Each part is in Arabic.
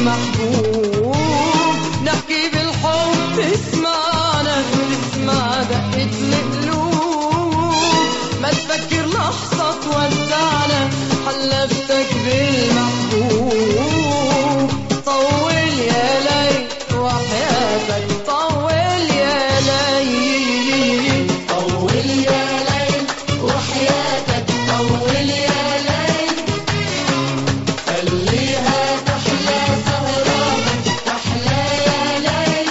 بالمحبوب، نحكي بالحب اسمعنا تسمع دقة القلوب، ما تفكر لحظة تودعنا حلفتك بالمحبوب. طول يا ليل وحياتك طول يا ليل، طول يا ليل وحياتك طول يا ليل، خليها تحلى سهراتك تحلى يا ليل.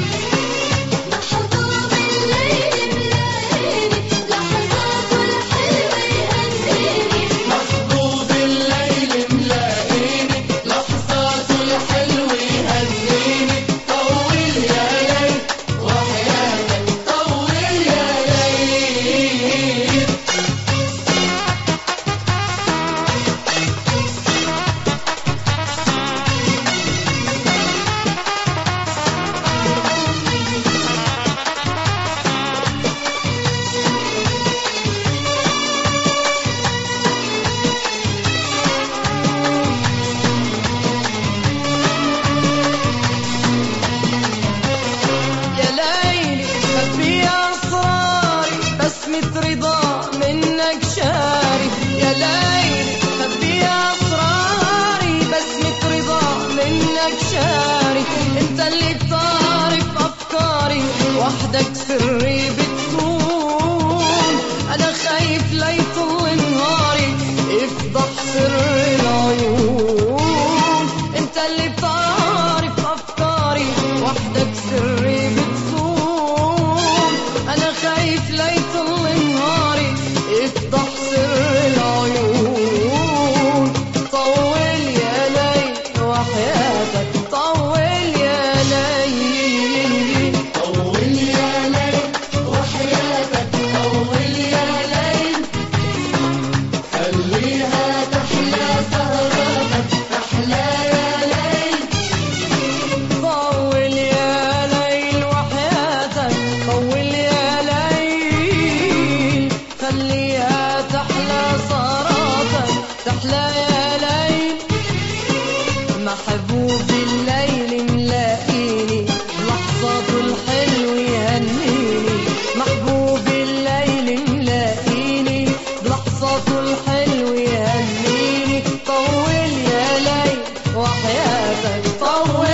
محبوب الليل ملاقيني لحظاته الحلوة يهنيني، محبوب الليل ملاقيني لحظاته الحلوة يهنيني. طول يا ليل وحياتك طول يا ليل. يا ليلي خبي أسراري بسمة رضا منك شاري، يا ليلي خبي أسراري بسمة رضا منك شاري، انت اللي بتعرف أفكاري وحدك سري بتكون، أنا خايف ليطل نهاري افضح سر العيون، انت اللي بتعرف أفكاري وحدك سري بتكون، أنا خايف ليطل نهاري افضح سر العيون. طول يا ليل وحياتك طول يا ليل، طول يا ليل وحياتك طول يا ليل، خليها تحلى سهراتك تحلى يا ليل. طول يا ليل وحياتك طول يا ليل، خليها تحلى سهراتك تحلى يا ليل. محبوب الليل ملاقيني لحظاته الحلو يهنيني، محبوب الليل ملاقيني لحظاته الحلو يهنيني. طول يا ليل وحياتك طول